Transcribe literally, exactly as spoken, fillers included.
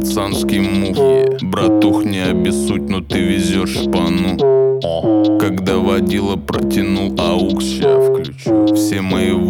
пацанский мух. Братух, не обессудь, но ты везешь шпану. Когда водила протянул аукс, ща включу. Все мои